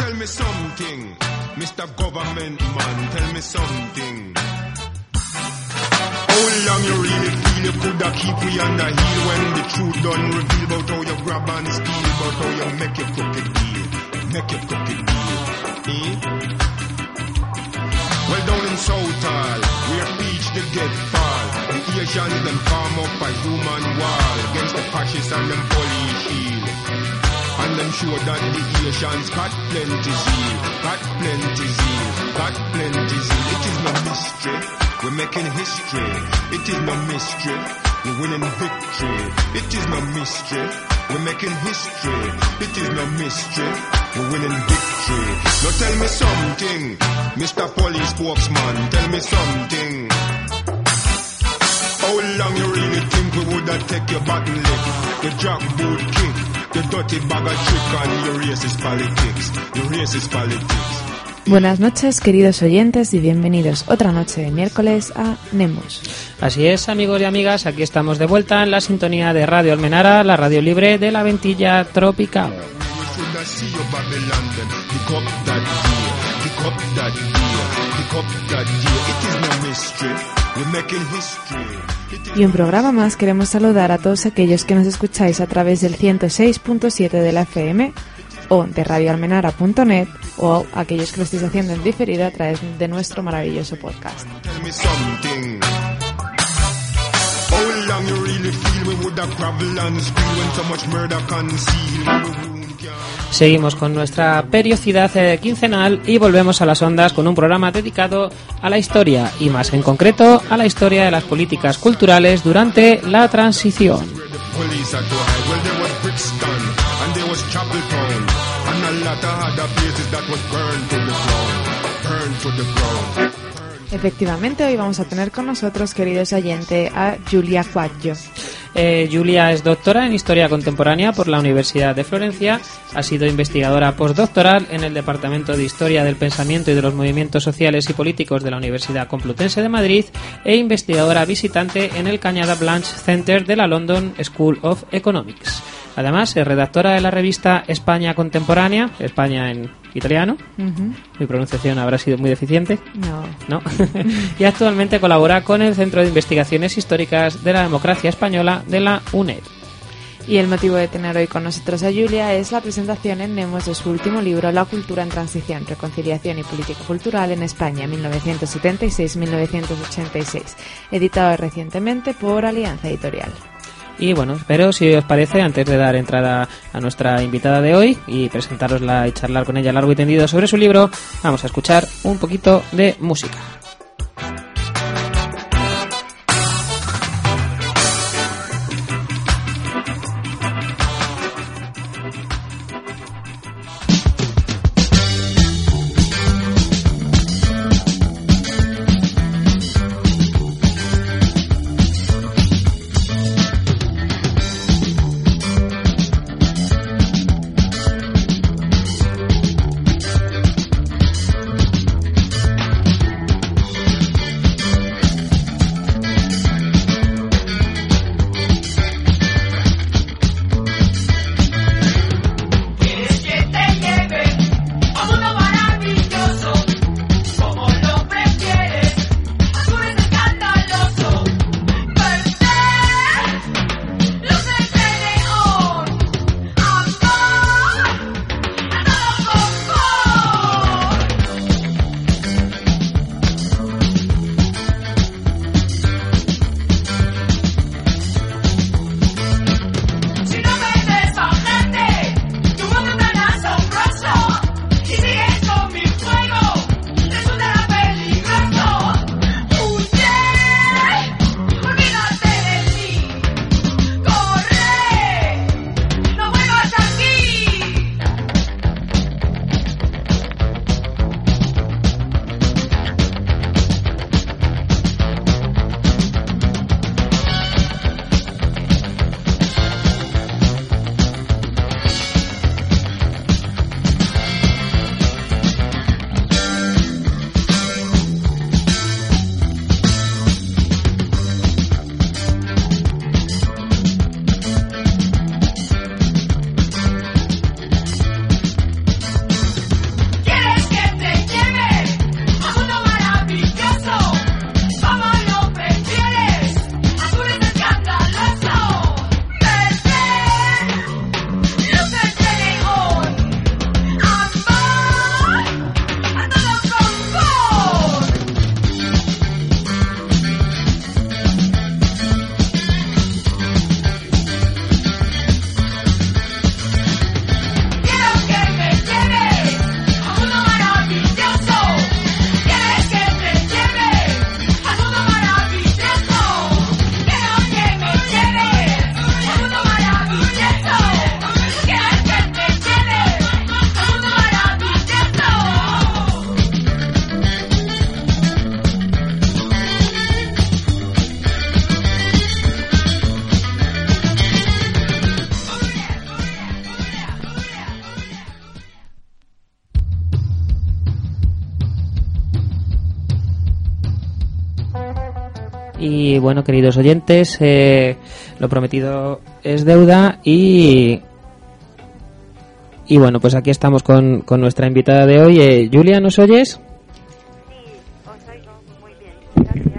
tell me something, Mr. Government Man, tell me something. How long you really feel you coulda keep we on the heel when the truth done reveal about how you grab and steal, about how you make your crooked deal, make your crooked deal, eh? Well, down in Southall, where peach they get fall, the Asians them form up a human wall against the fascists and them police shield. And them sure that the Asians got plenty zeal, got plenty zeal, got plenty zeal. It is no mystery, we're making history. It is no mystery, we're winning victory. It is no mystery, we're making history. It is no mystery, we're winning victory. Now tell me something, Mr. Police Spokesman, tell me something. How long you really think we woulda take your button lick, your jackboot kick, the dirty bag of trick and your racist politics, your racist politics. Buenas noches, queridos oyentes, y bienvenidos otra noche de miércoles a Nemos. Así es, amigos y amigas, aquí estamos de vuelta en la sintonía de Radio Almenara, la radio libre de la Ventilla Tropical. Y un programa más queremos saludar a todos aquellos que nos escucháis a través del 106.7 de la FM o de radioalmenara.net o aquellos que lo estéis haciendo en diferido a través de nuestro maravilloso podcast. Seguimos con nuestra periodicidad quincenal y volvemos a las ondas con un programa dedicado a la historia y más en concreto a la historia de las políticas culturales durante la transición. Efectivamente, hoy vamos a tener con nosotros, queridos oyentes, a Giulia Quaggio. Giulia es doctora en Historia Contemporánea por la Universidad de Florencia, ha sido investigadora postdoctoral en el Departamento de Historia del Pensamiento y de los Movimientos Sociales y Políticos de la Universidad Complutense de Madrid e investigadora visitante en el Cañada Blanche Center de la London School of Economics. Además, es redactora de la revista España Contemporánea, España en italiano. Uh-huh. Mi pronunciación habrá sido muy deficiente. No. Y actualmente colabora con el Centro de Investigaciones Históricas de la Democracia Española de la UNED. Y el motivo de tener hoy con nosotros a Giulia es la presentación en Nemos de su último libro, La cultura en transición, reconciliación y política cultural en España, 1976-1986, editado recientemente por Alianza Editorial. Y bueno, espero, si os parece, antes de dar entrada a nuestra invitada de hoy y presentarosla y charlar con ella largo y tendido sobre su libro, vamos a escuchar un poquito de música. Y bueno, queridos oyentes, lo prometido es deuda y bueno, pues aquí estamos con nuestra invitada de hoy. Julia, ¿nos oyes? Sí, os oigo muy bien,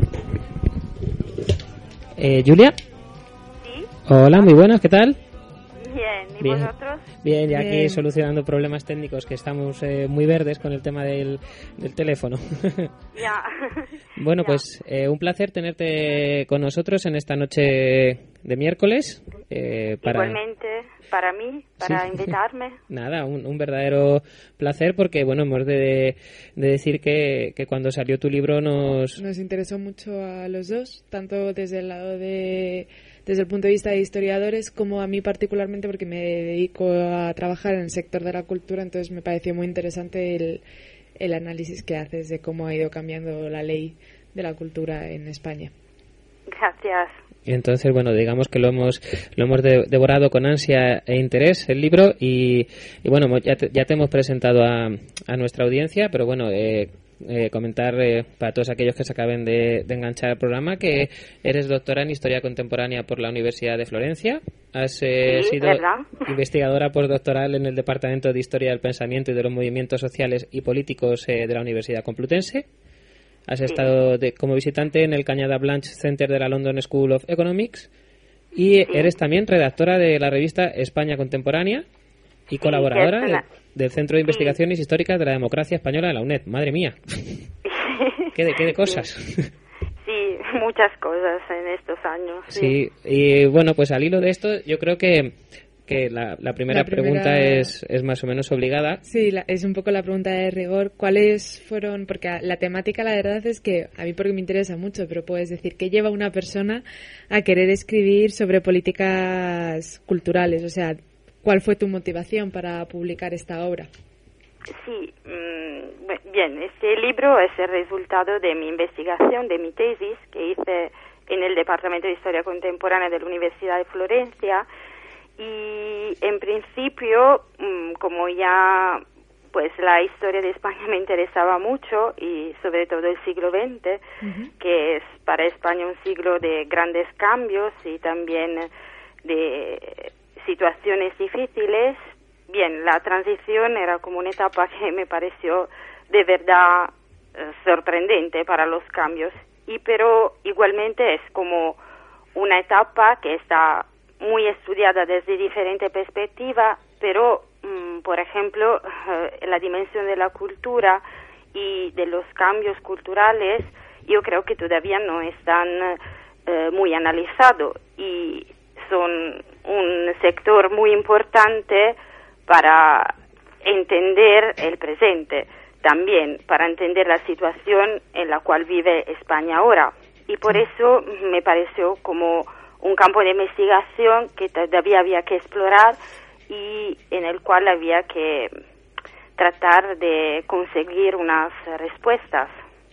gracias. Julia. ¿Sí? Hola, muy buenas, ¿qué tal? Bien, ¿y Bien. vosotros? Bien, ya aquí Bien. solucionando problemas técnicos, que estamos muy verdes con el tema del teléfono. Ya. Bueno, Ya. pues un placer tenerte con nosotros en esta noche de miércoles. Igualmente, para mí, para Sí. invitarme. Nada, un verdadero placer porque, bueno, hemos de decir que cuando salió tu libro nos interesó mucho a los dos, tanto desde el lado desde el punto de vista de historiadores como a mí particularmente, porque me dedico a trabajar en el sector de la cultura, entonces me pareció muy interesante el análisis que haces de cómo ha ido cambiando la ley de la cultura en España. Gracias. Y entonces, bueno, digamos que lo hemos devorado con ansia e interés el libro y bueno, ya te hemos presentado a nuestra audiencia, pero bueno, comentar para todos aquellos que se acaben de enganchar al programa que eres doctora en Historia Contemporánea por la Universidad de Florencia. Has sido ¿verdad? investigadora postdoctoral en el Departamento de Historia del Pensamiento y de los Movimientos Sociales y Políticos de la Universidad Complutense. Has estado como visitante en el Cañada Blanche Center de la London School of Economics y eres también redactora de la revista España Contemporánea y colaboradora que es una- del Centro de Investigaciones Históricas de la Democracia Española de la UNED. Madre mía, qué de cosas. Sí, muchas cosas en estos años. Sí, y bueno, pues al hilo de esto yo creo que la primera pregunta es más o menos obligada. Sí, es un poco la pregunta de rigor. ¿Cuáles fueron? Porque la temática, la verdad es que a mí porque me interesa mucho, pero puedes decir, ¿qué lleva a una persona a querer escribir sobre políticas culturales? O sea, ¿cuál fue tu motivación para publicar esta obra? Sí, bien, este libro es el resultado de mi investigación, de mi tesis que hice en el Departamento de Historia Contemporánea de la Universidad de Florencia y en principio, como ya pues la historia de España me interesaba mucho y sobre todo el siglo XX, que es para España un siglo de grandes cambios y también de situaciones difíciles. Bien, la transición era como una etapa que me pareció de verdad sorprendente para los cambios, pero igualmente es como una etapa que está muy estudiada desde diferentes perspectivas, pero, por ejemplo, la dimensión de la cultura y de los cambios culturales, yo creo que todavía no están muy analizados y son un sector muy importante para entender el presente, también para entender la situación en la cual vive España ahora. Y por eso me pareció como un campo de investigación que todavía había que explorar y en el cual había que tratar de conseguir unas respuestas.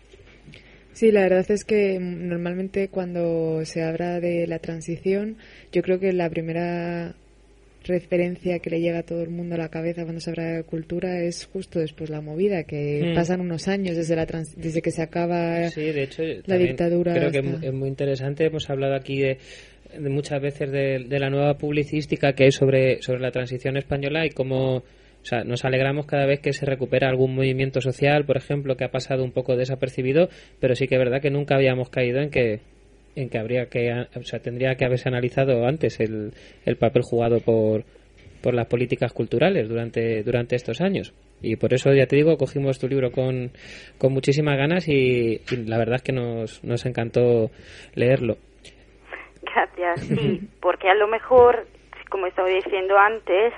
Sí, la verdad es que normalmente cuando se habla de la transición, yo creo que la primera referencia que le llega a todo el mundo a la cabeza cuando se habla de cultura es justo después la movida, que pasan unos años desde que se acaba Sí, de hecho, la dictadura. Creo que es muy interesante. Hemos hablado aquí de muchas veces de la nueva publicística que hay sobre la transición española y cómo, o sea, nos alegramos cada vez que se recupera algún movimiento social, por ejemplo, que ha pasado un poco desapercibido, pero sí que es verdad que nunca habíamos caído en que tendría que haberse analizado antes el papel jugado por las políticas culturales durante estos años. Y por eso, ya te digo, cogimos tu libro con muchísimas ganas y la verdad es que nos encantó leerlo. Gracias, sí, porque a lo mejor, como estaba diciendo antes,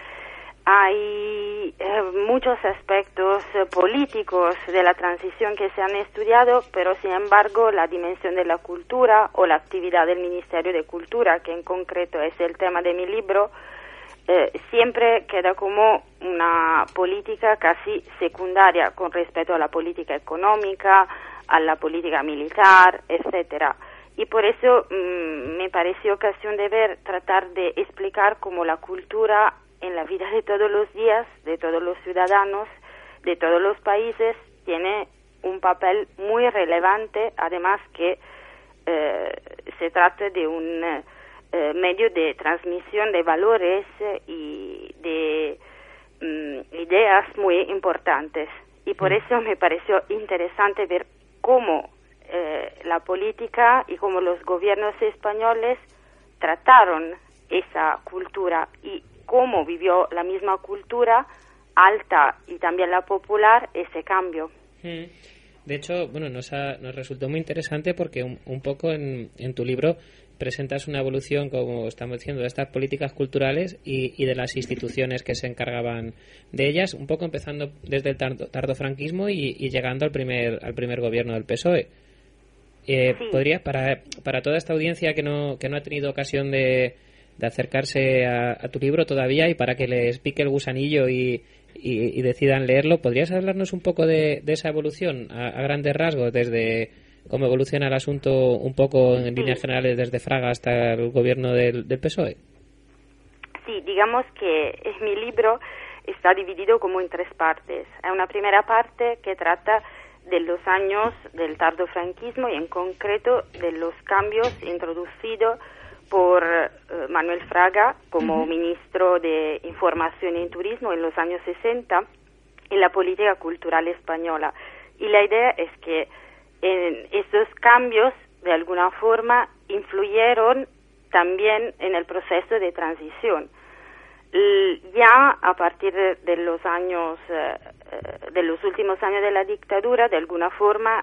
hay muchos aspectos políticos de la transición que se han estudiado, pero sin embargo la dimensión de la cultura o la actividad del Ministerio de Cultura, que en concreto es el tema de mi libro, siempre queda como una política casi secundaria con respecto a la política económica, a la política militar, etcétera. Y por eso me pareció casi un deber tratar de explicar cómo la cultura en la vida de todos los días, de todos los ciudadanos, de todos los países, tiene un papel muy relevante, además que se trata de un medio de transmisión de valores y de ideas muy importantes. Y por eso me pareció interesante ver cómo la política y cómo los gobiernos españoles trataron esa cultura y cómo vivió la misma cultura alta y también la popular ese cambio. De hecho, bueno, nos resultó muy interesante porque un poco en tu libro presentas una evolución, como estamos diciendo, de estas políticas culturales y de las instituciones que se encargaban de ellas, un poco empezando desde el tardofranquismo y llegando al primer gobierno del PSOE. Sí. ¿Podrías, para toda esta audiencia que no ha tenido ocasión de acercarse a tu libro todavía y para que les pique el gusanillo y decidan leerlo, ¿podrías hablarnos un poco de esa evolución a grandes rasgos, desde cómo evoluciona el asunto un poco en líneas generales desde Fraga hasta el gobierno del PSOE? Sí, digamos que mi libro está dividido como en 3 partes. Hay una primera parte que trata de los años del tardofranquismo y en concreto de los cambios introducidos por Manuel Fraga como ministro de Información y Turismo en los años 60 en la política cultural española. Y la idea es que estos cambios de alguna forma influyeron también en el proceso de transición. Ya a partir de los años, de los últimos años de la dictadura, de alguna forma,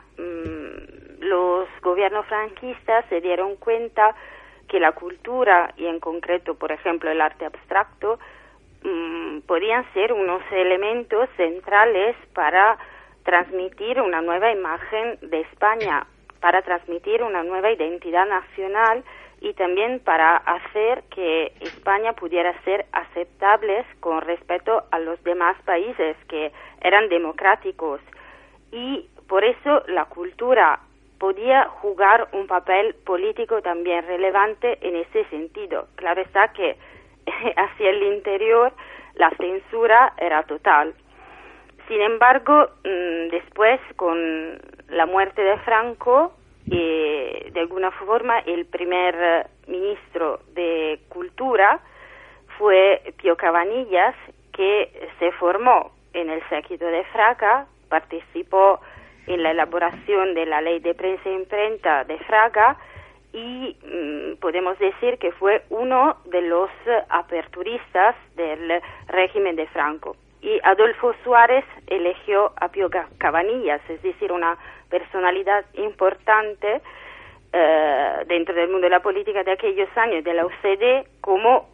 los gobiernos franquistas se dieron cuenta que la cultura, y en concreto, por ejemplo, el arte abstracto, podían ser unos elementos centrales para transmitir una nueva imagen de España, para transmitir una nueva identidad nacional y también para hacer que España pudiera ser aceptable con respecto a los demás países que eran democráticos. Y por eso la cultura podía jugar un papel político también relevante en ese sentido. Claro está que hacia el interior la censura era total. Sin embargo, después, con la muerte de Franco, de alguna forma el primer ministro de Cultura fue Pío Cabanillas, que se formó en el séquito de Fraga, participó en la elaboración de la ley de prensa e imprenta de Fraga y podemos decir que fue uno de los aperturistas del régimen de Franco. Y Adolfo Suárez eligió a Pío Cabanillas, es decir, una personalidad importante dentro del mundo de la política de aquellos años de la UCD como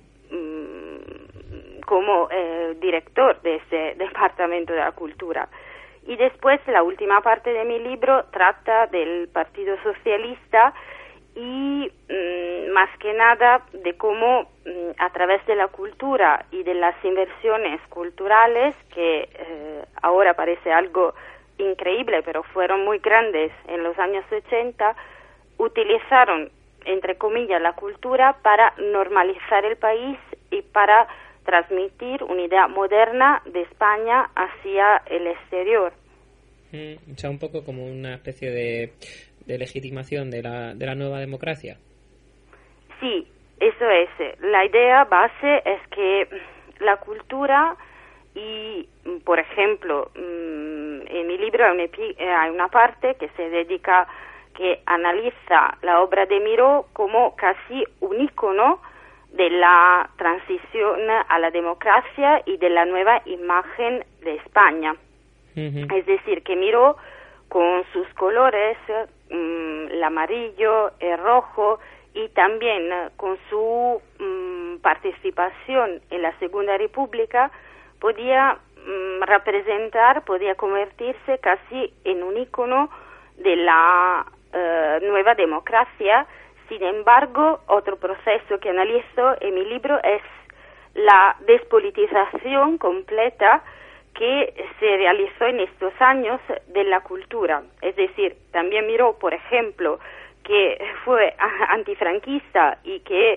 director de ese departamento de la cultura. Y después la última parte de mi libro trata del Partido Socialista y más que nada de cómo a través de la cultura y de las inversiones culturales, que ahora parece algo increíble, pero fueron muy grandes en los años 80, utilizaron, entre comillas, la cultura para normalizar el país y para transmitir una idea moderna de España hacia el exterior. O sea, un poco como una especie de legitimación de la nueva democracia. Sí, eso es. La idea base es que la cultura y, por ejemplo, en mi libro hay una parte que se dedica, que analiza la obra de Miró como casi un ícono de la transición a la democracia y de la nueva imagen de España. Es decir, que Miró, con sus colores, el amarillo, el rojo, y también con su participación en la Segunda República, podía podía convertirse casi en un ícono de la nueva democracia. Sin embargo, otro proceso que analizo en mi libro es la despolitización completa que se realizó en estos años de la cultura. Es decir, también Miró, por ejemplo, que fue antifranquista y que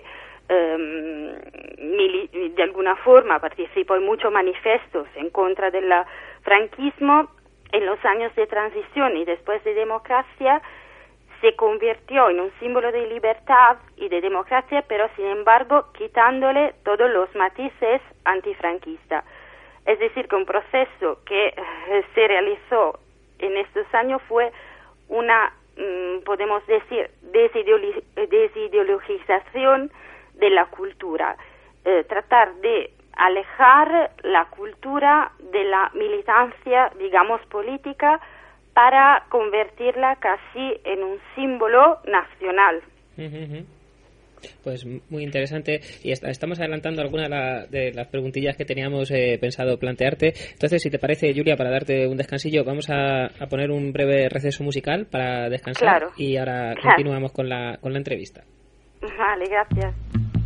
de alguna forma participó en muchos manifiestos en contra del franquismo, en los años de transición y después de democracia se convirtió en un símbolo de libertad y de democracia, pero sin embargo quitándole todos los matices antifranquistas. Es decir, que un proceso que se realizó en estos años fue una, podemos decir, desideologización de la cultura, tratar de alejar la cultura de la militancia, digamos, política, para convertirla casi en un símbolo nacional. Pues muy interesante, y estamos adelantando algunas de las preguntillas que teníamos pensado plantearte. Entonces, si te parece, Julia, para darte un descansillo, vamos a poner un breve receso musical para descansar. Claro. Y ahora continuamos con la entrevista. Vale, gracias.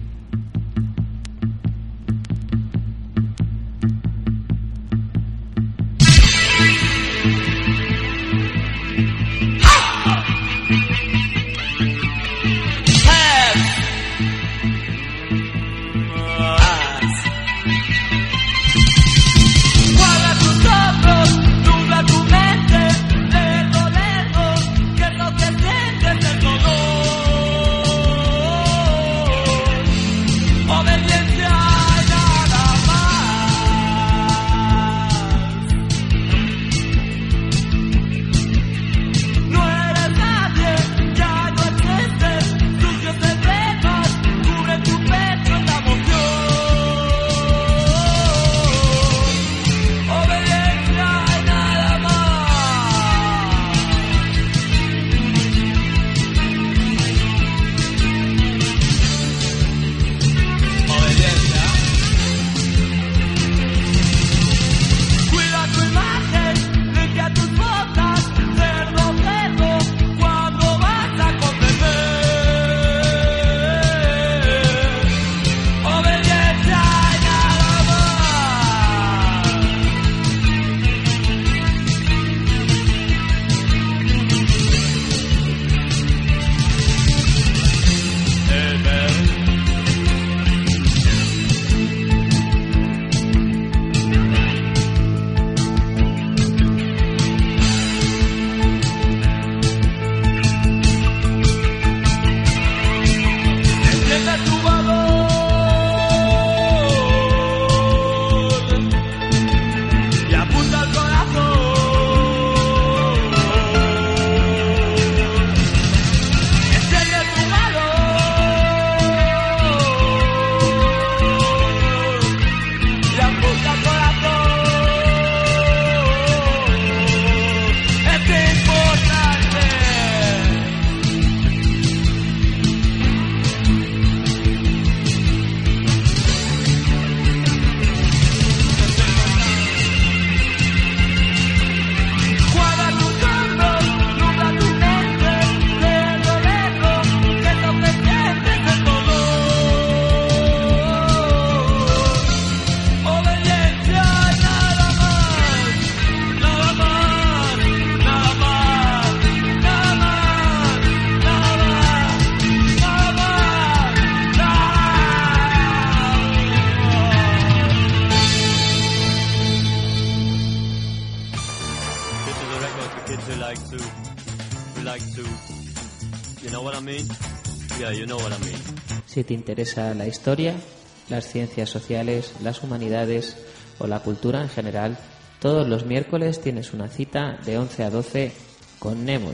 Si te interesa la historia, las ciencias sociales, las humanidades o la cultura en general, todos los miércoles tienes una cita de 11 a 12 con Nemos,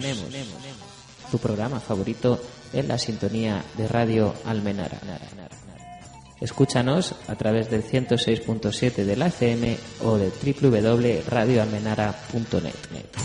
tu programa favorito en la sintonía de Radio Almenara. Escúchanos a través del 106.7 de la FM o de www.radioalmenara.net.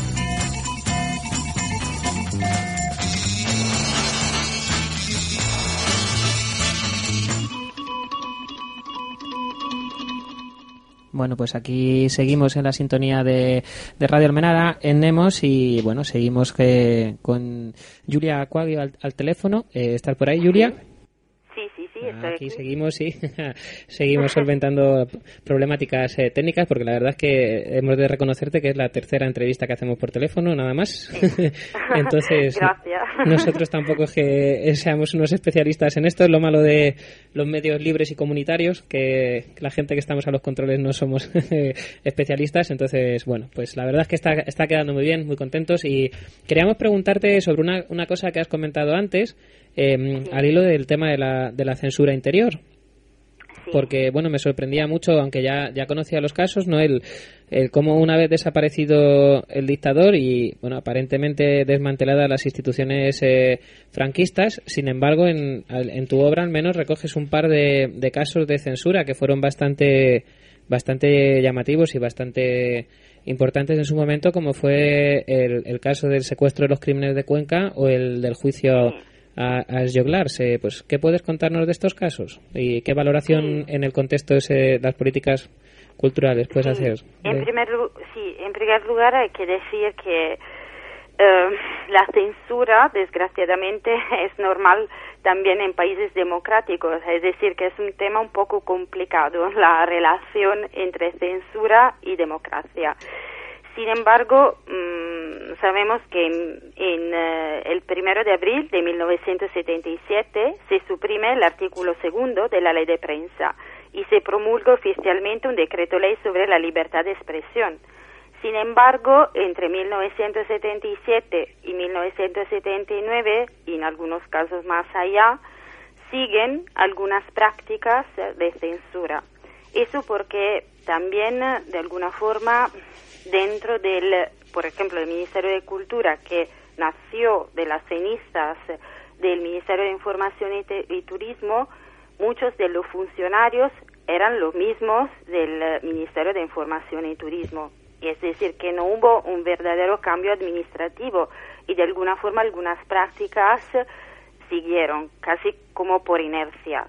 Bueno, pues aquí seguimos en la sintonía de Radio Almenara en Nemos y bueno, seguimos con Julia Aquagio al teléfono. ¿Estás por ahí, Julia? Sí, Aquí seguimos, sí. Seguimos solventando problemáticas técnicas, porque la verdad es que hemos de reconocerte que es la tercera entrevista que hacemos por teléfono, nada más. Sí. Entonces, gracias. Nosotros tampoco es que seamos unos especialistas en esto. Es lo malo de los medios libres y comunitarios, que la gente que estamos a los controles no somos especialistas. Entonces, bueno, pues la verdad es que está quedando muy bien, muy contentos. Y queríamos preguntarte sobre una cosa que has comentado antes, al hilo del tema de la censura interior. Sí. Porque, bueno, me sorprendía mucho, aunque ya conocía los casos, ¿no? El cómo una vez desaparecido el dictador y, bueno, aparentemente desmanteladas las instituciones franquistas, sin embargo, en tu obra al menos recoges un par de casos de censura que fueron bastante llamativos y bastante importantes en su momento, como fue el caso del secuestro de los crímenes de Cuenca o el del juicio a Joglars. Pues, ¿qué puedes contarnos de estos casos? ¿Y qué valoración en el contexto de las políticas culturales puedes hacer? En primer lugar hay que decir que la censura, desgraciadamente, es normal también en países democráticos, es decir, que es un tema un poco complicado, la relación entre censura y democracia. Sin embargo, sabemos que en el 1 de abril de 1977 se suprime el artículo 2 de la Ley de Prensa y se promulga oficialmente un decreto ley sobre la libertad de expresión. Sin embargo, entre 1977 y 1979, y en algunos casos más allá, siguen algunas prácticas de censura. Eso porque también, de alguna forma, dentro por ejemplo, del Ministerio de Cultura, que nació de las cenizas del Ministerio de Información y Turismo, muchos de los funcionarios eran los mismos del Ministerio de Información y Turismo. Es decir, que no hubo un verdadero cambio administrativo y de alguna forma algunas prácticas siguieron, casi como por inercia.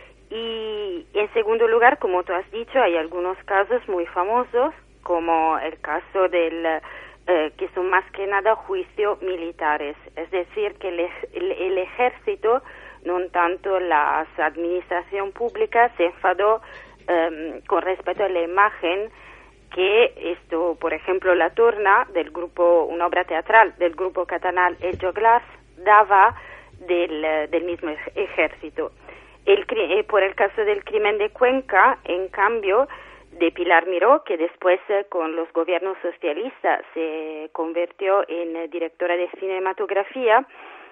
Y en segundo lugar, como tú has dicho, hay algunos casos muy famosos, como el caso que son más que nada juicios militares. Es decir, que el ejército, no tanto la administración pública, se enfadó con respecto a la imagen que por ejemplo, La Torna, una obra teatral del grupo catalán El Joglars, daba del mismo ejército. Por el caso del crimen de Cuenca, en cambio, de Pilar Miró, que después con los gobiernos socialistas se convirtió en directora de cinematografía,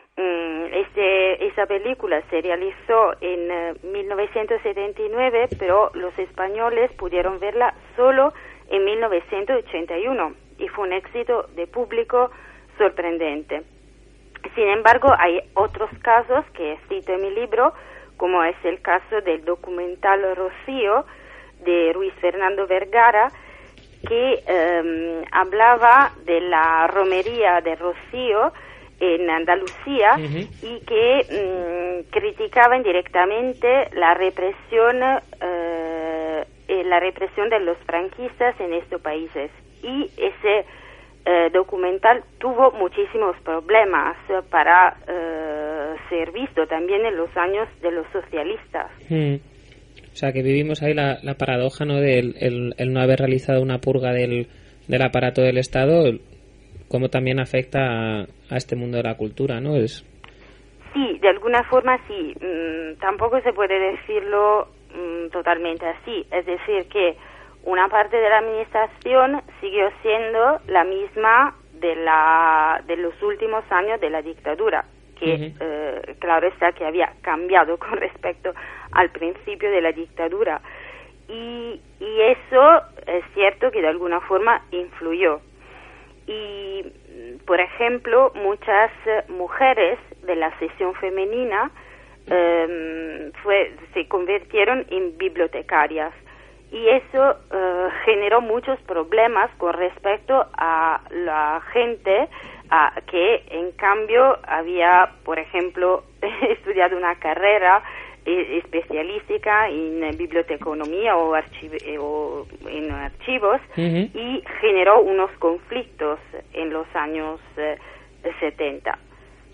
esa película se realizó en 1979, pero los españoles pudieron verla solo en 1981 y fue un éxito de público sorprendente. Sin embargo, hay otros casos que cito en mi libro, como es el caso del documental Rocío de Luis Fernando Vergara, que hablaba de la romería de Rocío en Andalucía y que criticaba indirectamente la represión de los franquistas en estos países. Y ese documental tuvo muchísimos problemas para ser visto también en los años de los socialistas. O sea, que vivimos ahí la paradoja, ¿no?, del el no haber realizado una purga del aparato del Estado, cómo también afecta a este mundo de la cultura, ¿no? Sí, de alguna forma sí. Tampoco se puede decirlo totalmente así. Es decir, que una parte de la administración siguió siendo la misma de los últimos años de la dictadura, que claro está que había cambiado con respecto al principio de la dictadura. Y eso es cierto que de alguna forma influyó. Y, por ejemplo, muchas mujeres de la sección femenina se convirtieron en bibliotecarias. Y eso generó muchos problemas con respecto a la gente que, en cambio, había, por ejemplo, estudiado una carrera especialística en biblioteconomía o en archivos y generó unos conflictos en los años 70.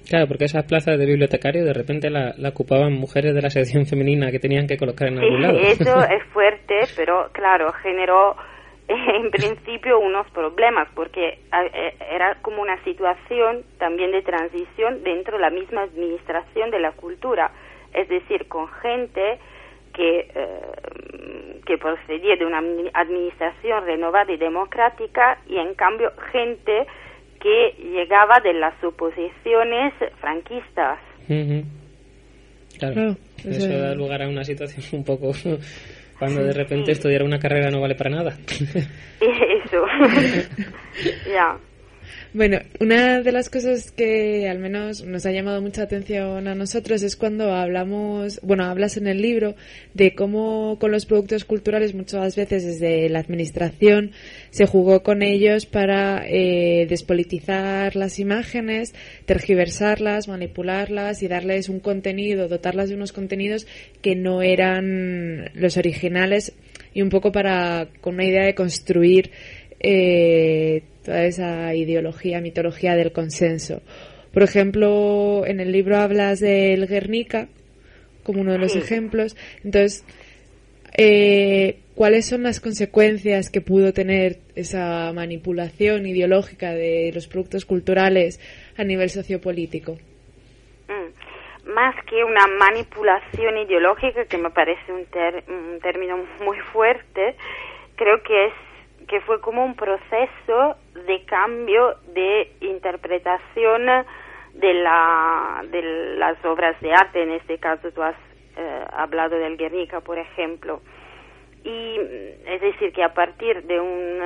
Claro, porque esas plazas de bibliotecario de repente la ocupaban mujeres de la sección femenina que tenían que colocar en algún lado. Eso es fuerte, pero claro, generó en principio unos problemas, porque era como una situación también de transición dentro de la misma administración de la cultura, es decir, con gente que procedía de una administración renovada y democrática, y en cambio gente que llegaba de las oposiciones franquistas. Claro, eso da lugar a una situación un poco cuando de repente estudiar una carrera no vale para nada. Eso. Ya. Bueno, una de las cosas que al menos nos ha llamado mucha atención a nosotros es cuando hablas en el libro de cómo con los productos culturales muchas veces desde la administración se jugó con ellos para despolitizar las imágenes, tergiversarlas, manipularlas y darles un contenido, dotarlas de unos contenidos que no eran los originales, y un poco con una idea de construir toda esa mitología del consenso. Por ejemplo, en el libro hablas del Guernica como uno de los ejemplos. Entonces, ¿cuáles son las consecuencias que pudo tener esa manipulación ideológica de los productos culturales a nivel sociopolítico? Más que una manipulación ideológica, que me parece un término muy fuerte, creo que fue como un proceso de cambio de interpretación de las obras de arte. En este caso tú has hablado del Guernica, por ejemplo, y es decir que a partir de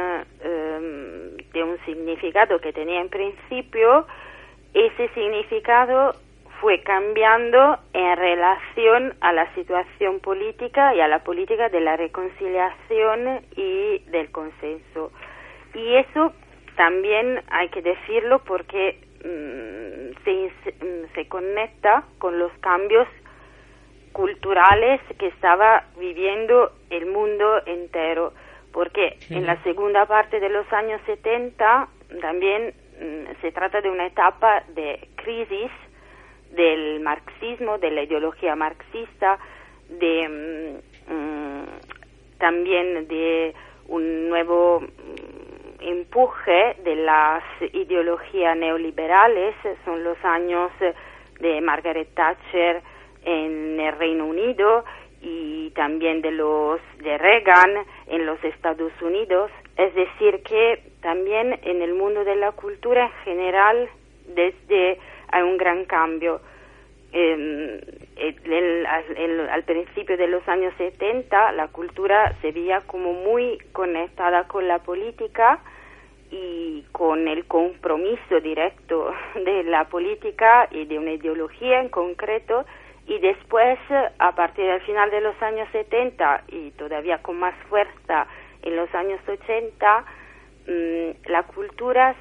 un significado que tenía en principio, ese significado fue cambiando en relación a la situación política y a la política de la reconciliación y del consenso. Y eso también hay que decirlo porque se conecta con los cambios culturales que estaba viviendo el mundo entero, porque en la segunda parte de los años 70 también se trata de una etapa de crisis del marxismo, de la ideología marxista, también de un nuevo empuje de las ideologías neoliberales. Son los años de Margaret Thatcher en el Reino Unido y también de Reagan en los Estados Unidos. Es decir, que también en el mundo de la cultura en general hay un gran cambio. Al principio de los años 70 la cultura se veía como muy conectada con la política y con el compromiso directo de la política y de una ideología en concreto, y después, a partir del final de los años 70 y todavía con más fuerza en los años 80, la cultura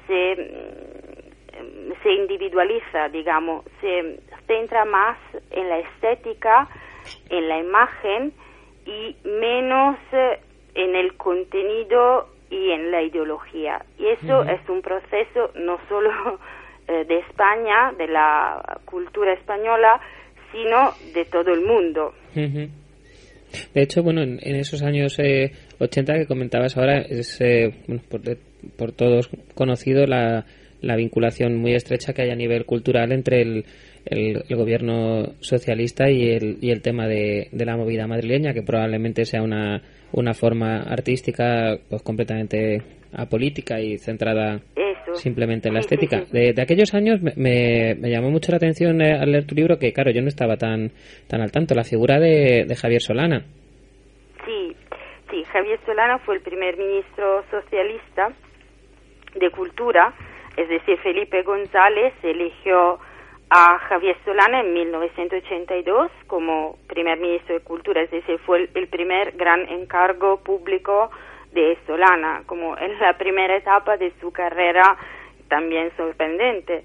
se individualiza, digamos, se centra más en la estética, en la imagen y menos en el contenido y en la ideología. Y eso es un proceso no solo de España, de la cultura española, sino de todo el mundo. De hecho, bueno, en esos años 80 que comentabas ahora, es por todos conocido la vinculación muy estrecha que hay a nivel cultural entre el gobierno socialista y el tema de la movida madrileña, que probablemente sea una forma artística pues completamente apolítica y centrada simplemente en la estética. De aquellos años me llamó mucho la atención al leer tu libro, que claro, yo no estaba tan al tanto, la figura de Javier Solana. Sí, Javier Solana fue el primer ministro socialista de Cultura, es decir, Felipe González eligió a Javier Solana en 1982 como primer ministro de Cultura, es decir, fue el primer gran encargo público de Solana, como en la primera etapa de su carrera también sorprendente.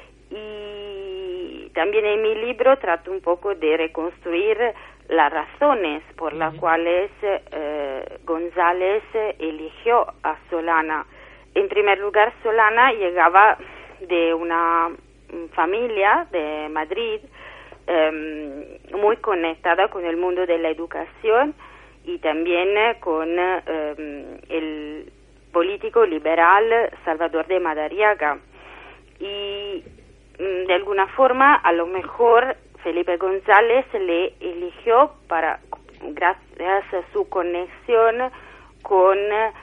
Y también en mi libro trato un poco de reconstruir las razones por las cuales González eligió a Solana. En primer lugar, Solana llegaba de una familia de Madrid, muy conectada con el mundo de la educación y también con el político liberal Salvador de Madariaga. Y de alguna forma, a lo mejor Felipe González le eligió gracias a su conexión con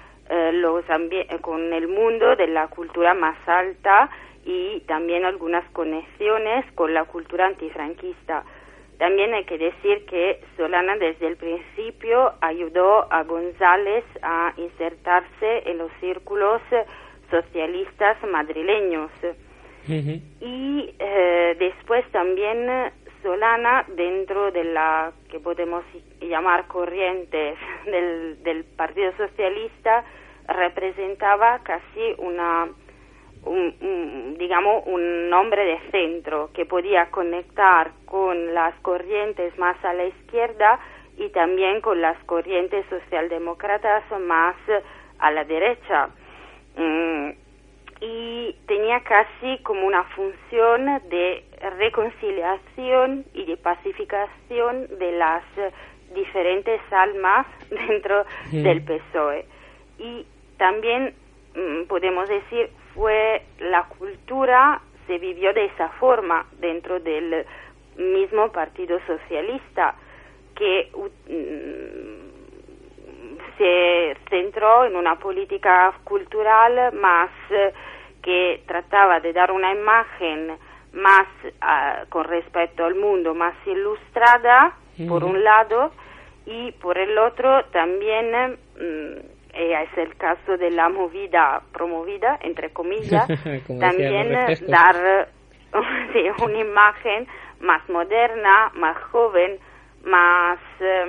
con el mundo de la cultura más alta y también algunas conexiones con la cultura antifranquista. También hay que decir que Solana desde el principio ayudó a González a insertarse en los círculos socialistas madrileños. Uh-huh. Y después también Solana, dentro de la que podemos llamar corrientes del Partido Socialista, representaba casi un hombre de centro que podía conectar con las corrientes más a la izquierda y también con las corrientes socialdemócratas más a la derecha. Y tenía casi como una función de reconciliación y de pacificación de las diferentes almas dentro del PSOE. Y también podemos decir fue la cultura, se vivió de esa forma dentro del mismo Partido Socialista, que se centró en una política cultural más que trataba de dar una imagen más con respecto al mundo, más ilustrada, por un lado, y por el otro también es el caso de la movida promovida, entre comillas, también dar una imagen más moderna, más joven, más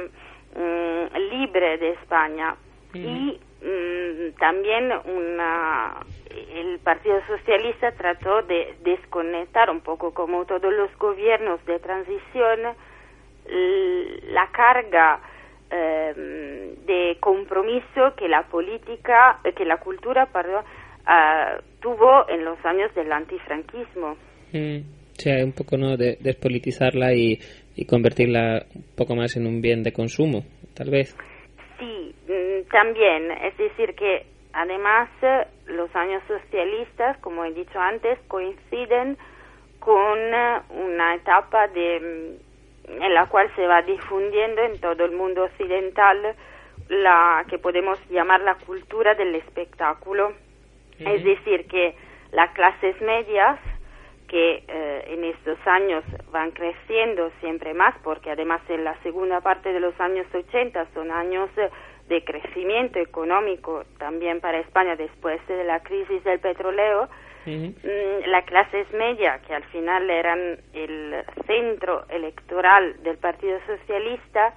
libre de España. Y también el Partido Socialista trató de desconectar un poco, como todos los gobiernos de transición, la carga de compromiso que la cultura tuvo en los años del antifranquismo. O sea, un poco, ¿no?, de despolitizarla y convertirla un poco más en un bien de consumo, tal vez. Sí, también, es decir que además los años socialistas, como he dicho antes, coinciden con una etapa en la cual se va difundiendo en todo el mundo occidental la que podemos llamar la cultura del espectáculo. Uh-huh. Es decir, que las clases medias, que en estos años van creciendo siempre más, porque además en la segunda parte de los años 80 son años de crecimiento económico también para España después de la crisis del petróleo. Uh-huh. Las clases medias, que al final eran el centro electoral del Partido Socialista,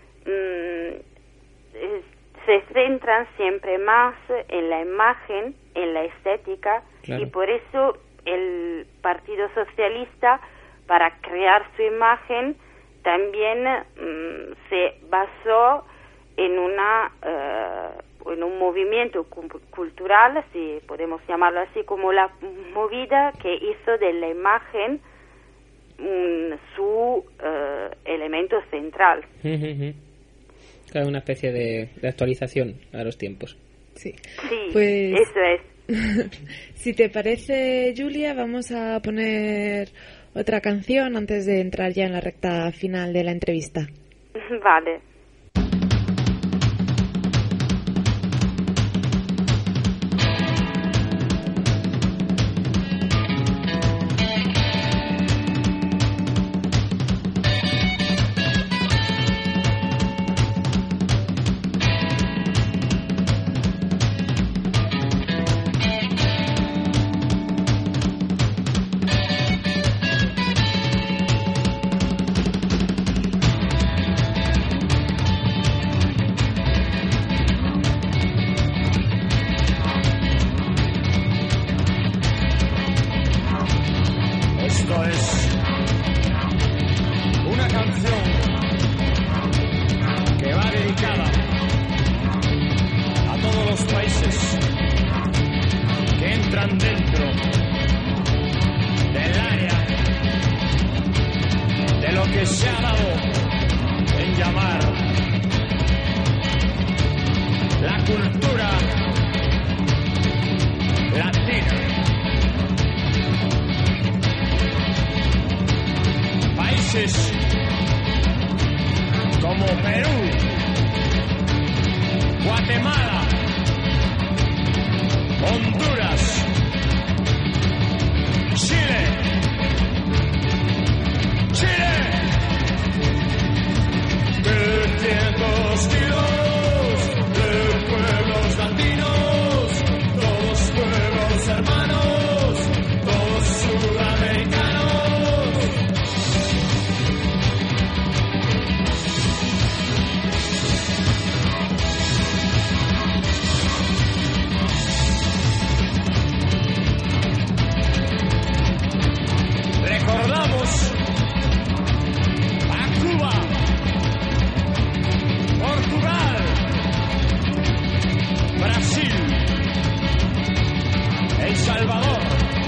se centran siempre más en la imagen, en la estética, claro. Y por eso el Partido Socialista, para crear su imagen, también se basó en un movimiento cultural, si podemos llamarlo así, como la movida que hizo de la imagen su elemento central. Claro, una especie de actualización a los tiempos. Sí, pues eso es. Si te parece, Julia, vamos a poner otra canción antes de entrar ya en la recta final de la entrevista. Vale. Dentro del que se ha dado en llamar la cultura latina. Países como Perú, Guatemala, Honduras, Chile, 300 kilos de pueblos latinos, todos pueblos hermanos, todos sudamericanos. Recordamos a Cuba, Portugal, Brasil, El Salvador,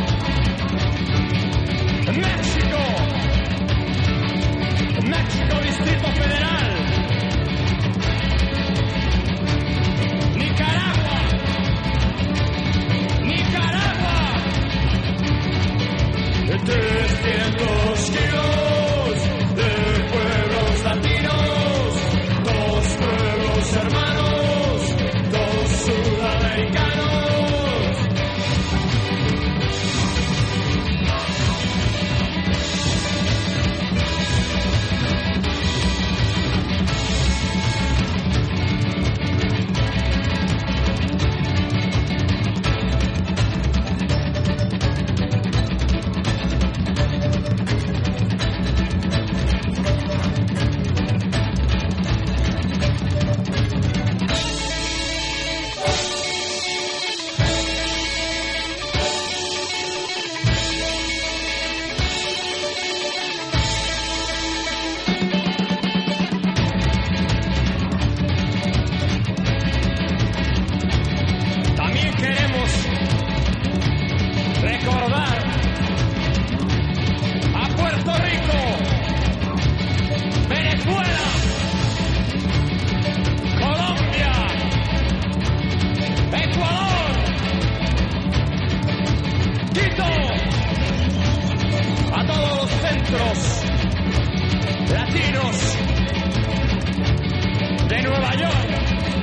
México, Distrito Federal, Nicaragua, 300 kilos de pueblos latinos, todos pueblos hermanos, todos sudamericanos. También queremos recordar a Puerto Rico, Venezuela, Colombia, Ecuador, Quito, a todos los centros latinos de Nueva York,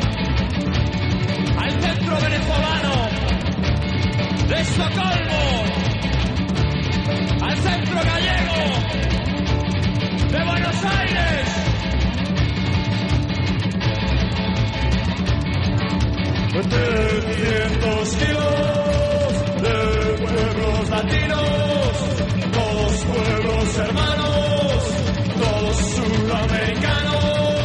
al centro venezolano de Estocolmo, al centro gallego de Buenos Aires. ¡300 kilos de pueblos latinos, todos pueblos hermanos, todos sudamericanos!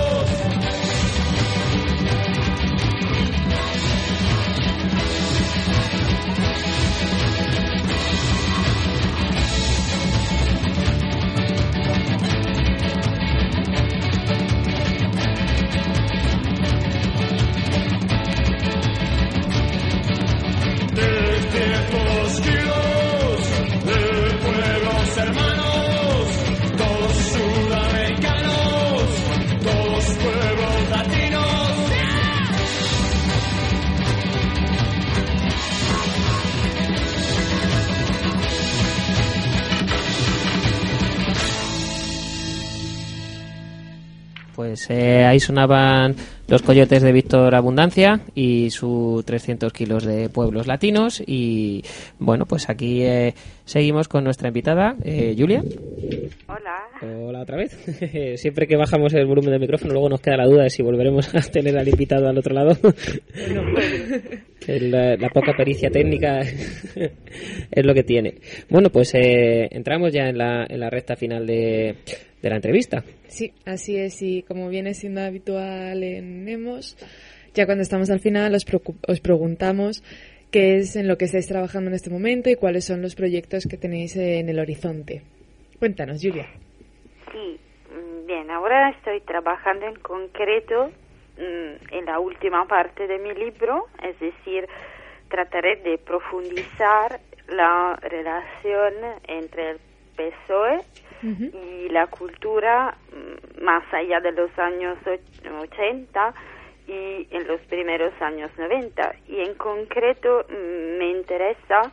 Pues ahí sonaban Los Coyotes de Víctor Abundancia y su 300 kilos de pueblos latinos. Y bueno, pues aquí seguimos con nuestra invitada, Julia. Hola. Hola otra vez. Siempre que bajamos el volumen del micrófono luego nos queda la duda de si volveremos a tener al invitado al otro lado. La poca pericia técnica es lo que tiene. Bueno, pues entramos ya en la recta final de la entrevista. Sí, así es, y como viene siendo habitual en Nemos, ya cuando estamos al final os preguntamos qué es en lo que estáis trabajando en este momento y cuáles son los proyectos que tenéis en el horizonte. Cuéntanos, Julia. Sí, bien, ahora estoy trabajando en concreto en la última parte de mi libro, es decir, trataré de profundizar la relación entre el PSOE y la cultura más allá de los años 80 y en los primeros años 90. Y en concreto me interesa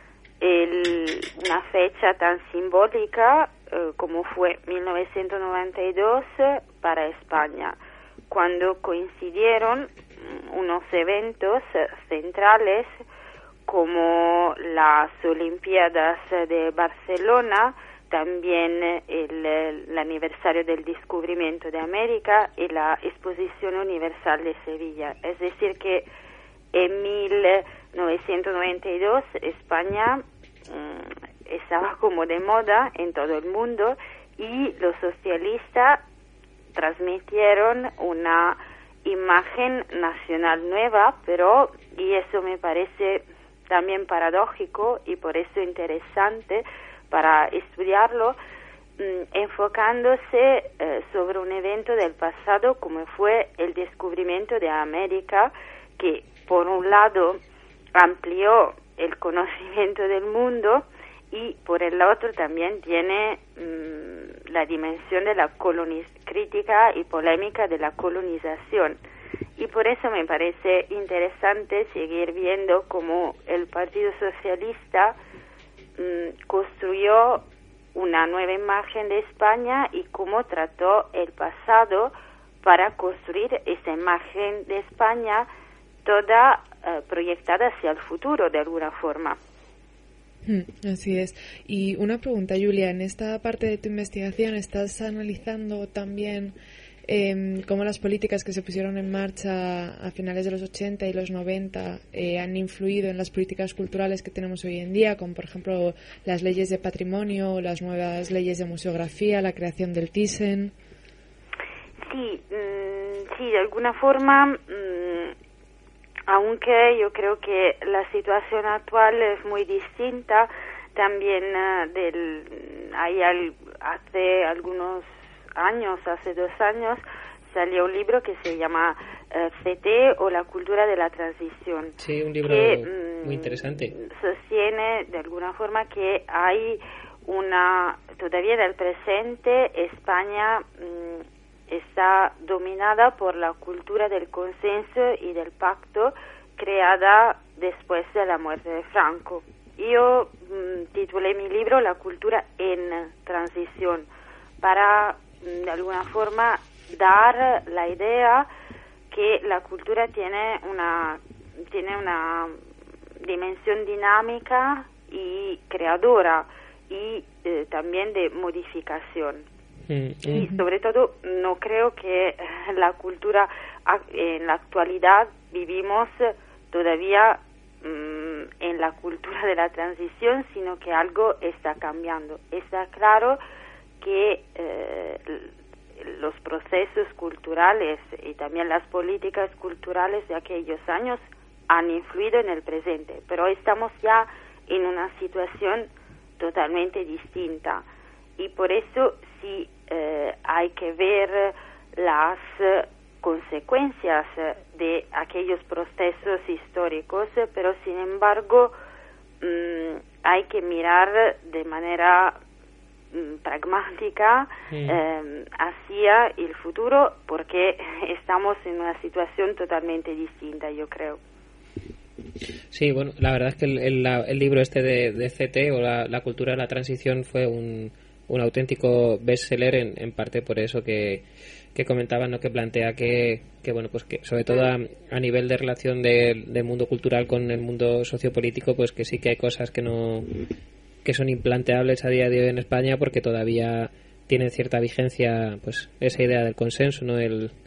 una fecha tan simbólica como fue 1992 para España, cuando coincidieron unos eventos centrales como las Olimpiadas de Barcelona, también el aniversario del descubrimiento de América y la Exposición Universal de Sevilla. Es decir, que en 1992 España estaba como de moda en todo el mundo y los socialistas transmitieron una imagen nacional nueva, y eso me parece también paradójico y por eso interesante para estudiarlo, enfocándose sobre un evento del pasado como fue el descubrimiento de América, que por un lado amplió el conocimiento del mundo y por el otro también tiene la dimensión de la crítica y polémica de la colonización. Y por eso me parece interesante seguir viendo cómo el Partido Socialista construyó una nueva imagen de España y cómo trató el pasado para construir esa imagen de España toda proyectada hacia el futuro de alguna forma. Así es. Y una pregunta, Julia, en esta parte de tu investigación estás analizando también cómo las políticas que se pusieron en marcha a finales de los 80 y los 90 han influido en las políticas culturales que tenemos hoy en día, como por ejemplo las leyes de patrimonio, las nuevas leyes de museografía, la creación del Thyssen. Sí, de alguna forma, aunque yo creo que la situación actual es muy distinta, también hace algunos años, hace 2 años, salió un libro que se llama CT o la cultura de la transición. Sí, un libro muy interesante. Sostiene de alguna forma que hay todavía en el presente España está dominada por la cultura del consenso y del pacto creada después de la muerte de Franco. Yo titulé mi libro La cultura en transición para de alguna forma dar la idea que la cultura tiene una dimensión dinámica y creadora y también de modificación. Y sobre todo no creo que la cultura en la actualidad vivimos todavía en la cultura de la transición, sino que algo está cambiando. Está claro que los procesos culturales y también las políticas culturales de aquellos años han influido en el presente, pero estamos ya en una situación totalmente distinta y por eso sí hay que ver las consecuencias de aquellos procesos históricos, pero sin embargo hay que mirar de manera pragmática hacia el futuro porque estamos en una situación totalmente distinta, yo creo. Sí, bueno, la verdad es que el libro este de CT o la cultura de la transición fue un auténtico bestseller en parte por eso que comentaban, ¿no? Que plantea que bueno, pues que sobre todo a nivel de relación del mundo cultural con el mundo sociopolítico, pues que sí que hay cosas que son implanteables a día de hoy en España porque todavía tienen cierta vigencia, pues esa idea del consenso, ¿no?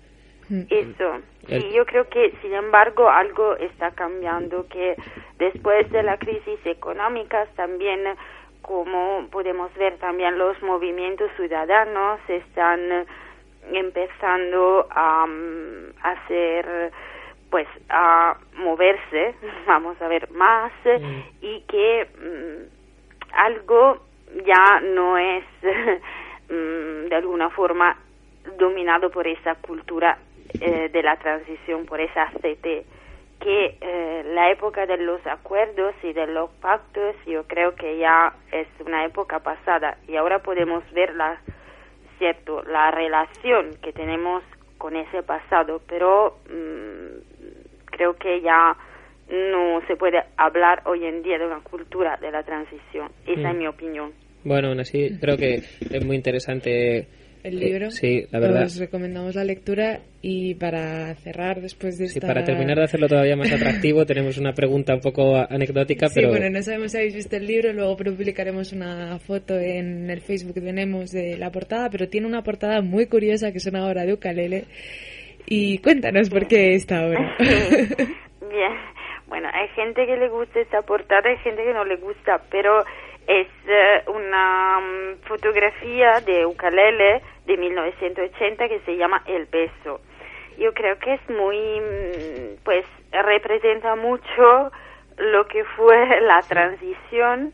Y yo creo que sin embargo algo está cambiando, que después de la crisis económica también, como podemos ver, también los movimientos ciudadanos están empezando a hacer, pues a moverse, vamos a ver, más y que algo ya no es de alguna forma dominado por esa cultura de la transición, por esa CT, que la época de los acuerdos y de los pactos yo creo que ya es una época pasada y ahora podemos ver la relación que tenemos con ese pasado, pero creo que ya no se puede hablar hoy en día de una cultura de la transición. Esa es mi opinión. Bueno, aún así creo que es muy interesante el libro. Sí, la verdad. Os recomendamos la lectura y para cerrar después de esta... Sí, para terminar de hacerlo todavía más atractivo tenemos una pregunta un poco anecdótica, sí, pero... bueno, no sabemos si habéis visto el libro, luego publicaremos una foto en el Facebook de Nemos de la portada, pero tiene una portada muy curiosa que es una obra de ukelele. Y cuéntanos por qué esta obra. Bien, bueno, hay gente que le gusta esta portada, hay gente que no le gusta, pero es una fotografía de ukelele de 1980 que se llama El beso. Yo creo que es muy, pues representa mucho lo que fue la transición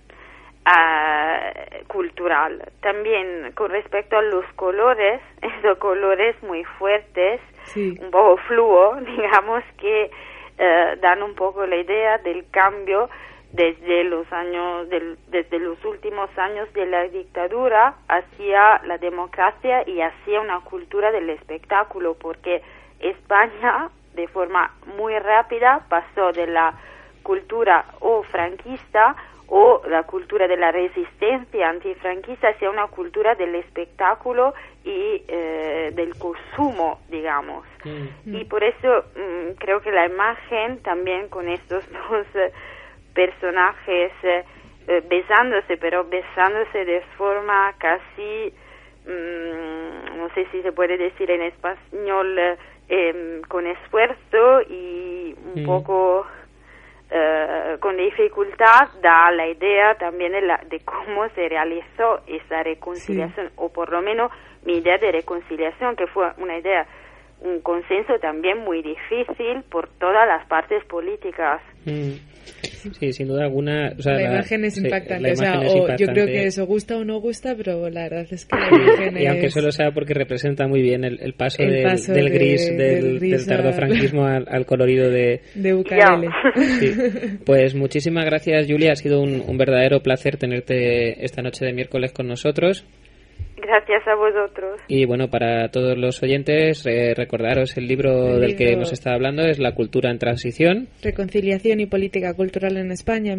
cultural. También con respecto a los colores, esos colores muy fuertes, sí, un poco fluo, digamos, que dan un poco la idea del cambio desde los últimos años de la dictadura hacia la democracia y hacia una cultura del espectáculo, porque España de forma muy rápida pasó de la cultura o franquista o la cultura de la resistencia antifranquista hacia una cultura del espectáculo y del consumo, digamos. Y por eso creo que la imagen también con estos dos personajes besándose, pero besándose de forma casi, no sé si se puede decir en español, con esfuerzo y un poco con dificultad, da la idea también de cómo se realizó esa reconciliación, sí, o por lo menos mi idea de reconciliación, que fue una idea, un consenso también muy difícil por todas las partes políticas. Sí, sin duda alguna. O sea, la imagen es impactante. Yo creo que eso gusta o no gusta, pero la verdad es que la imagen y aunque solo sea porque representa muy bien el paso del gris del tardofranquismo al colorido de ukelele. Sí. Pues muchísimas gracias, Julia. Ha sido un verdadero placer tenerte esta noche de miércoles con nosotros. Gracias a vosotros. Y bueno, para todos los oyentes, recordaros el libro del que hemos estado hablando, es La cultura en transición. Reconciliación y política cultural en España,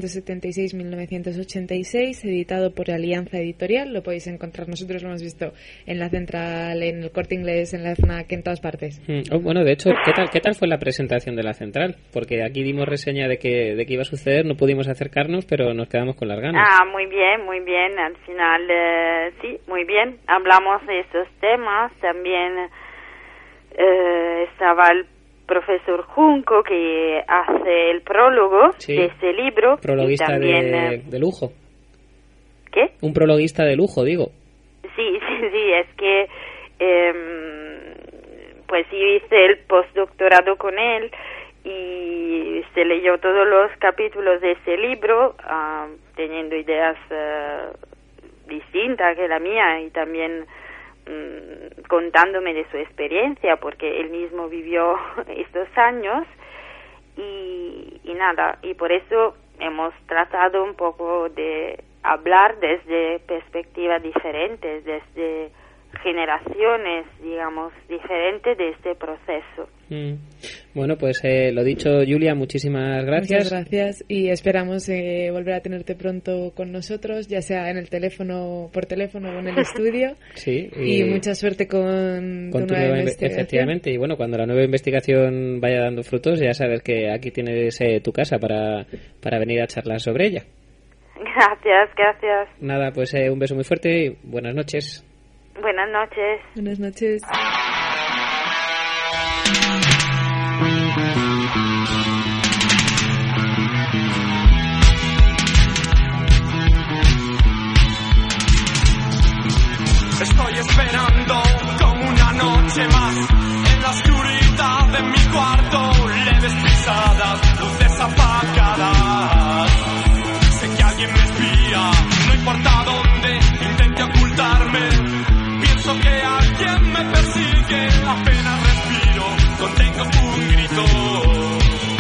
1976-1986, editado por Alianza Editorial. Lo podéis encontrar, nosotros lo hemos visto en la Central, en el Corte Inglés, en la FNAC, en todas partes. Bueno, de hecho, ¿qué tal fue la presentación de la Central? Porque aquí dimos reseña de que iba a suceder, no pudimos acercarnos, pero nos quedamos con las ganas. Muy bien, al final sí, muy bien, hablamos de estos temas, también estaba el profesor Junco que hace el prólogo, sí, de este libro. Prologuista y también, de lujo. ¿Qué? Un prologuista de lujo, digo. Sí, es que pues yo hice el postdoctorado con él y se leyó todos los capítulos de ese libro, teniendo ideas distinta que la mía y también contándome de su experiencia porque él mismo vivió estos años y nada, y por eso hemos tratado un poco de hablar desde perspectivas diferentes, desde generaciones, digamos, diferentes de este proceso. Bueno, pues lo dicho, Julia, muchísimas gracias. Muchas gracias y esperamos volver a tenerte pronto con nosotros, ya sea en el teléfono, por teléfono o en el estudio. Sí. Y mucha suerte con tu nueva investigación. Efectivamente, y bueno, cuando la nueva investigación vaya dando frutos, ya sabes que aquí tienes tu casa para venir a charlar sobre ella. Gracias. Nada, pues un beso muy fuerte y buenas noches. Buenas noches. Buenas noches. Estoy esperando como una noche más en la oscuridad de mi cuarto, leves pisadas, luces apagadas. Sé que alguien me espía, no importa dónde intente ocultarme. Pienso que alguien me persigue, apenas respiro, contengo un grito.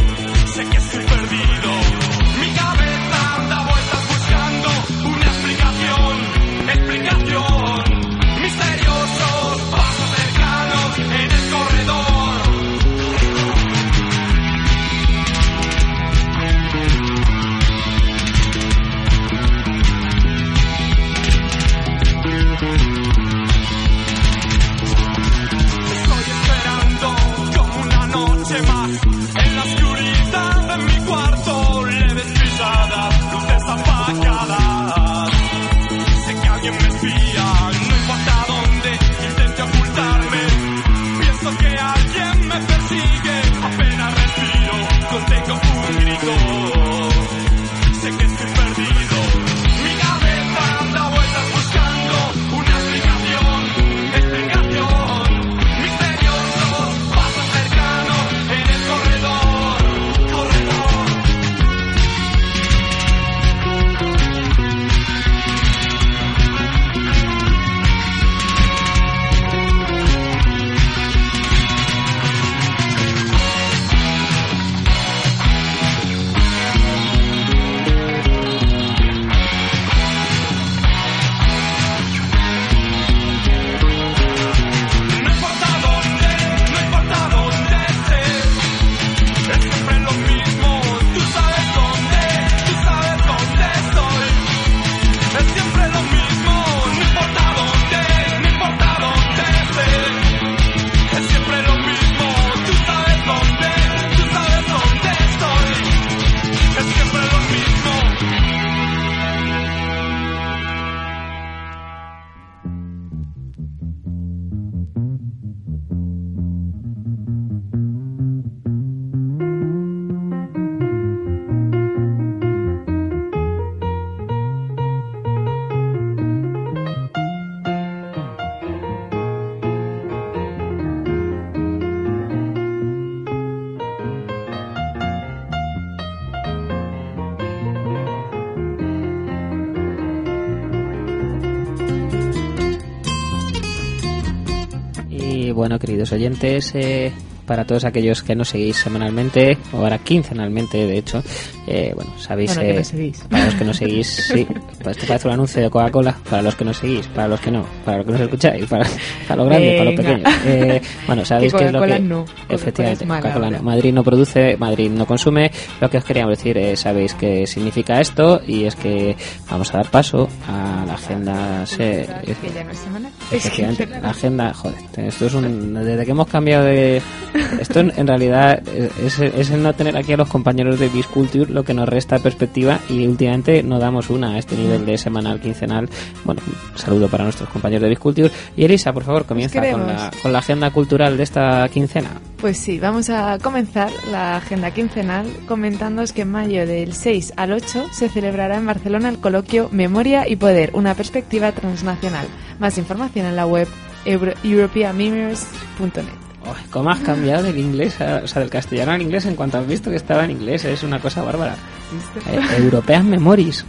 bueno, queridos oyentes, para todos aquellos que nos seguís semanalmente, o ahora quincenalmente, de hecho, bueno, sabéis... Bueno, que nos seguís. Para los que nos seguís, sí, pues esto parece un anuncio de Coca-Cola, para los que nos seguís, para los que no, para los que nos escucháis, para los grandes, para los pequeños. Bueno, sabéis que es lo que... No, efectivamente, Coca-Cola no. Madrid no produce, Madrid no consume. Lo que os queríamos decir, sabéis qué significa esto, y es que vamos a dar paso a la agenda... que ya no es semana. Efectivamente, la agenda, joder, esto es desde que hemos cambiado de... Esto en realidad es el no tener aquí a los compañeros de Bisculture lo que nos resta perspectiva, y últimamente no damos una a este nivel de semanal, quincenal. Bueno, un saludo para nuestros compañeros de Bisculture. Y Elisa, por favor, comienza con la agenda cultural de esta quincena. Pues sí, vamos a comenzar la agenda quincenal comentándoos que en mayo del 6 al 8 se celebrará en Barcelona el coloquio Memoria y Poder, una perspectiva transnacional. Más información en la web europeanmemories.net. ¿Cómo has cambiado del inglés, o sea, del castellano al inglés en cuanto has visto que estaba en inglés? Es una cosa bárbara. European Memories.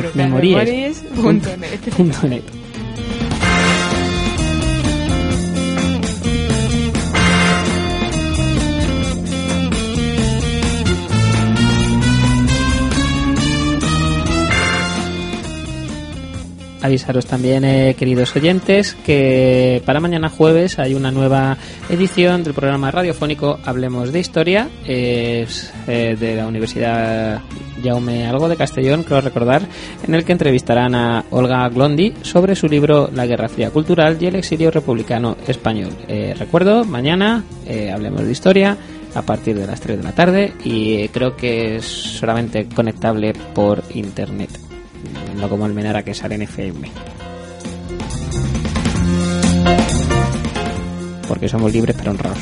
Memories.net. Avisaros también, queridos oyentes, que para mañana jueves hay una nueva edición del programa radiofónico Hablemos de Historia. Es de la Universidad Jaume Algo de Castellón, creo recordar, en el que entrevistarán a Olga Glondi sobre su libro La Guerra Fría Cultural y el exilio republicano español. Recuerdo, mañana Hablemos de Historia a partir de las 3 de la tarde, y creo que es solamente conectable por internet, no como Almenara, que sale en FM, porque somos libres pero honrados.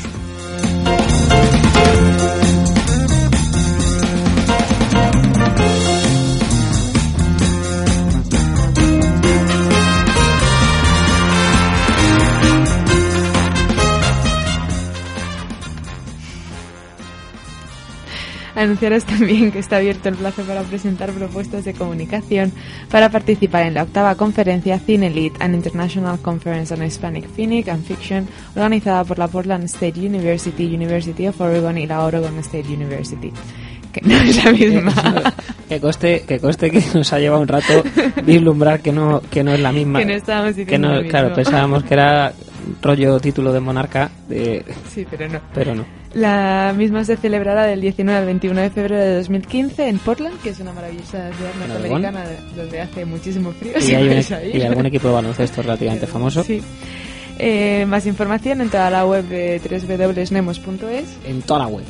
Anunciaros también que está abierto el plazo para presentar propuestas de comunicación para participar en la 8ª conferencia CineLit, an International Conference on Hispanic Film and Fiction, organizada por la Portland State University, University of Oregon y la Oregon State University. Que no es la misma. Que coste que nos ha llevado un rato vislumbrar que no es la misma. Que no estábamos diciendo lo mismo. Claro, pensábamos que era rollo título de monarca. Sí, pero no. Pero no. La misma se celebrará del 19 al 21 de febrero de 2015 en Portland, que es una maravillosa ciudad norteamericana donde hace muchísimo frío. Y hay algún equipo de baloncesto relativamente famoso. Sí. Más información en toda la web de www.nemos.es. En toda la web.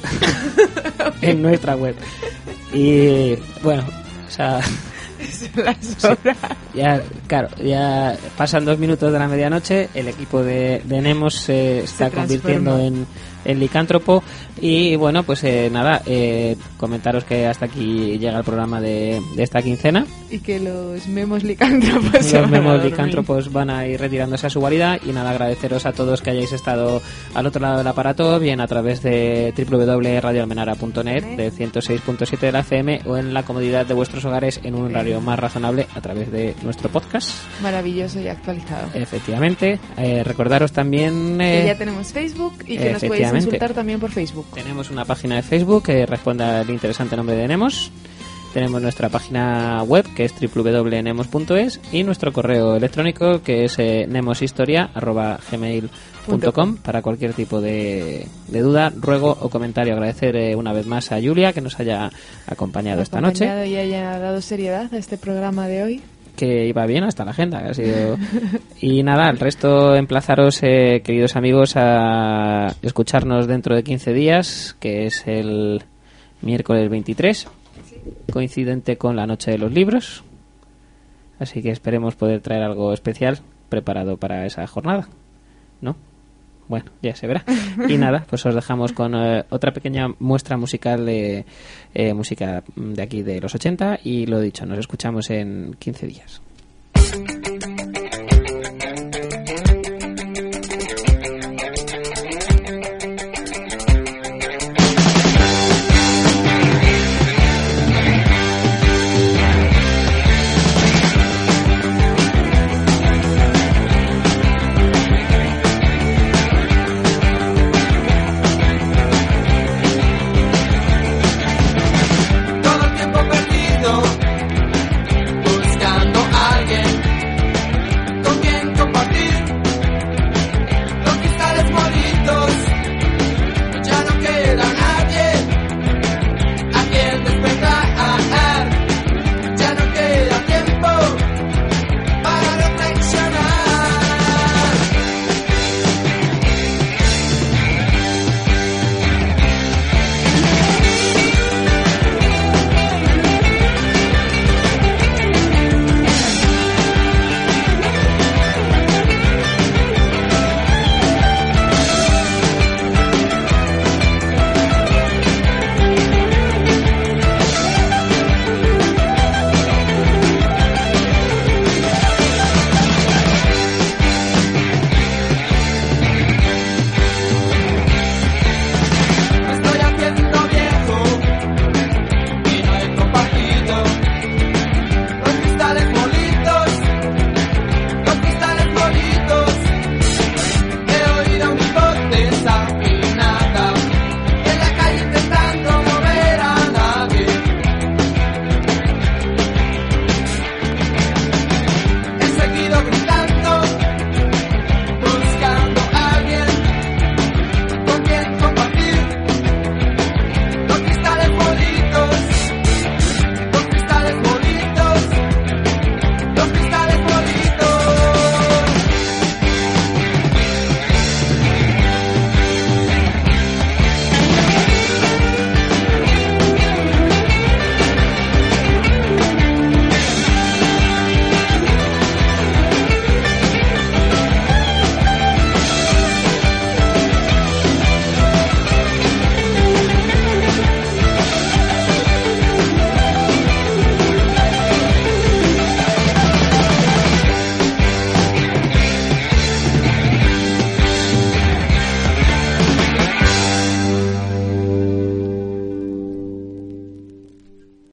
En nuestra web. Y bueno, o sea... Las horas. Ya, claro, ya pasan 2 minutos de la medianoche, el equipo de Nemos se está convirtiendo en licántropo, y bueno, pues nada, comentaros que hasta aquí llega el programa de esta quincena, y que los memos licántropos van a ir retirándose a su guarida. Y nada, agradeceros a todos que hayáis estado al otro lado del aparato, bien a través de www.radioalmenara.net, de 106.7 de la FM, o en la comodidad de vuestros hogares en un horario más razonable a través de nuestro podcast maravilloso y actualizado. Efectivamente. Recordaros también que ya tenemos Facebook y que nos podéis insultar también por Facebook. Tenemos una página de Facebook que responde al interesante nombre de Nemos. Tenemos nuestra página web, que es www.nemos.es, y nuestro correo electrónico, que es nemoshistoria@gmail.com, para cualquier tipo de duda, ruego o comentario. Agradecer una vez más a Julia que nos haya acompañado esta noche y haya dado seriedad a este programa de hoy, que iba bien hasta la agenda, que ha sido... Y nada, el resto emplazaros, queridos amigos, a escucharnos dentro de 15 días, que es el miércoles 23, coincidente con la Noche de los Libros, así que esperemos poder traer algo especial preparado para esa jornada, ¿no? Bueno, ya se verá. Y nada, pues os dejamos con otra pequeña muestra musical de música de aquí de los 80, y lo dicho, nos escuchamos en 15 días.